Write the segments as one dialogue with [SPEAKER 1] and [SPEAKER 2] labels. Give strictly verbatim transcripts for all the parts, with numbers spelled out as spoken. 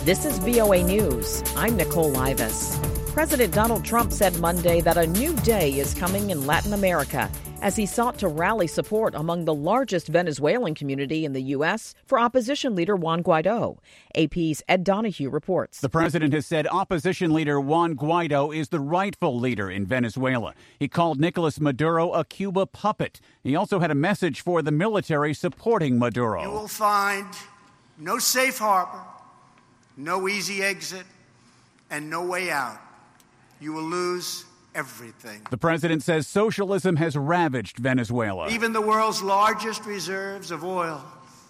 [SPEAKER 1] This is V O A News. I'm Nicole Livas. President Donald Trump said Monday that a new day is coming in Latin America as he sought to rally support among the largest Venezuelan community in the U S for opposition leader Juan Guaido. A P's Ed Donahue reports.
[SPEAKER 2] The president has said opposition leader Juan Guaido is the rightful leader in Venezuela. He called Nicolas Maduro a Cuba puppet. He also had a message for the military supporting Maduro.
[SPEAKER 3] You will find no safe harbor, no easy exit, and no way out. You will lose everything.
[SPEAKER 2] The president says socialism has ravaged Venezuela.
[SPEAKER 3] Even the world's largest reserves of oil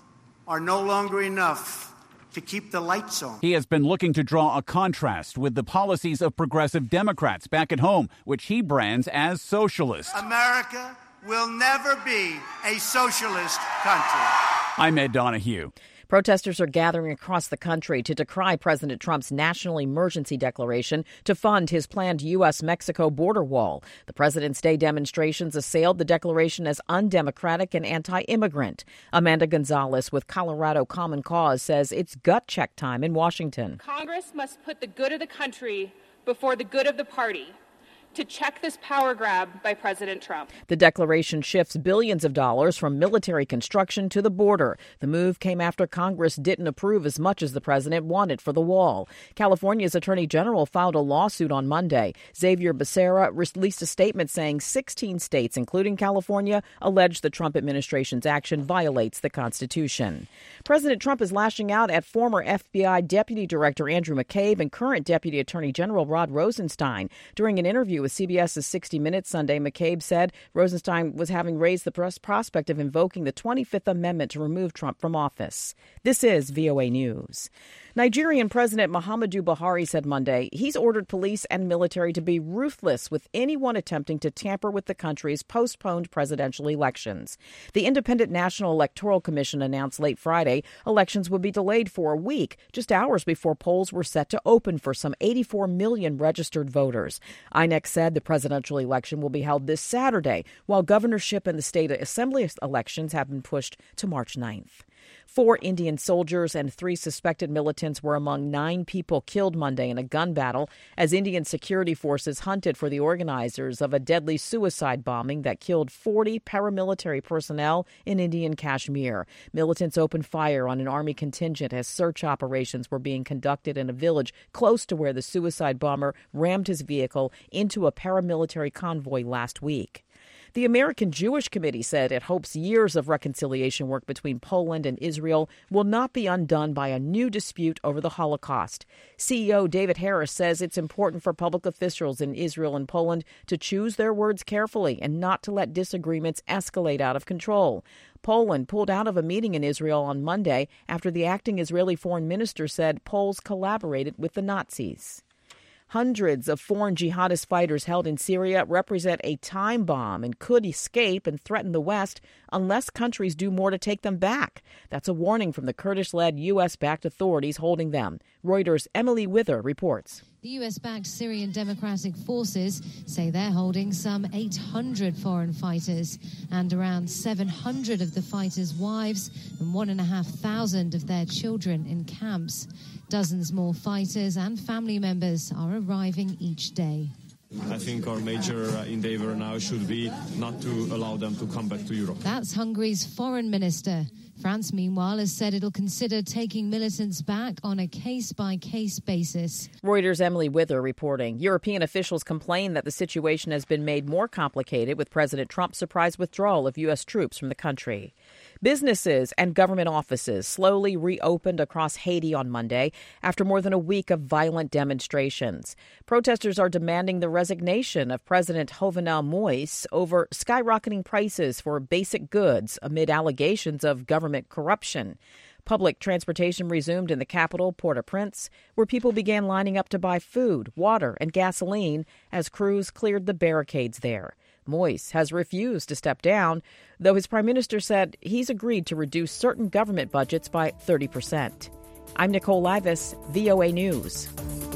[SPEAKER 3] are no longer enough to keep the lights on.
[SPEAKER 2] He has been looking to draw a contrast with the policies of progressive Democrats back at home, which he brands as socialist.
[SPEAKER 3] America will never be a socialist country.
[SPEAKER 2] I'm Ed Donahue.
[SPEAKER 1] Protesters are gathering across the country to decry President Trump's national emergency declaration to fund his planned U S Mexico border wall. The President's Day demonstrations assailed the declaration as undemocratic and anti-immigrant. Amanda Gonzalez with Colorado Common Cause says it's gut check time in Washington.
[SPEAKER 4] Congress must put the good of the country before the good of the party to check this power grab by President Trump.
[SPEAKER 1] The declaration shifts billions of dollars from military construction to the border. The move came after Congress didn't approve as much as the president wanted for the wall. California's Attorney General filed a lawsuit on Monday. Xavier Becerra released a statement saying sixteen states, including California, allege the Trump administration's action violates the Constitution. President Trump is lashing out at former F B I Deputy Director Andrew McCabe and current Deputy Attorney General Rod Rosenstein. During an interview with CBS's sixty minutes Sunday, McCabe said Rosenstein was having raised the prospect of invoking the twenty-fifth Amendment to remove Trump from office. This is V O A News. Nigerian President Muhammadu Buhari said Monday he's ordered police and military to be ruthless with anyone attempting to tamper with the country's postponed presidential elections. The Independent National Electoral Commission announced late Friday elections would be delayed for a week, just hours before polls were set to open for some eighty-four million registered voters. I N E C said the presidential election will be held this Saturday, while governorship and the state assembly elections have been pushed to March ninth. Four Indian soldiers and three suspected militants were among nine people killed Monday in a gun battle as Indian security forces hunted for the organizers of a deadly suicide bombing that killed forty paramilitary personnel in Indian Kashmir. Militants opened fire on an army contingent as search operations were being conducted in a village close to where the suicide bomber rammed his vehicle into a paramilitary convoy last week. The American Jewish Committee said it hopes years of reconciliation work between Poland and Israel will not be undone by a new dispute over the Holocaust. C E O David Harris says it's important for public officials in Israel and Poland to choose their words carefully and not to let disagreements escalate out of control. Poland pulled out of a meeting in Israel on Monday after the acting Israeli foreign minister said Poles collaborated with the Nazis. Hundreds of foreign jihadist fighters held in Syria represent a time bomb and could escape and threaten the West unless countries do more to take them back. That's a warning from the Kurdish-led U S-backed authorities holding them. Reuters' Emily Wither reports.
[SPEAKER 5] The U S-backed Syrian Democratic Forces say they're holding some eight hundred foreign fighters and around seven hundred of the fighters' wives and one and a half thousand of their children in camps. Dozens more fighters and family members are arriving each day.
[SPEAKER 6] I think our major uh, endeavor now should be not to allow them to come back to Europe.
[SPEAKER 5] That's Hungary's foreign minister. France, meanwhile, has said it'll consider taking militants back on a case-by-case basis.
[SPEAKER 1] Reuters' Emily Wither reporting. European officials complain that the situation has been made more complicated with President Trump's surprise withdrawal of U S troops from the country. Businesses and government offices slowly reopened across Haiti on Monday after more than a week of violent demonstrations. Protesters are demanding the resignation of President Jovenel Moïse over skyrocketing prices for basic goods amid allegations of government corruption. Public transportation resumed in the capital, Port-au-Prince, where people began lining up to buy food, water, and gasoline as crews cleared the barricades there. Moïse has refused to step down, though his prime minister said he's agreed to reduce certain government budgets by thirty percent. I'm Nicole Livas, V O A News.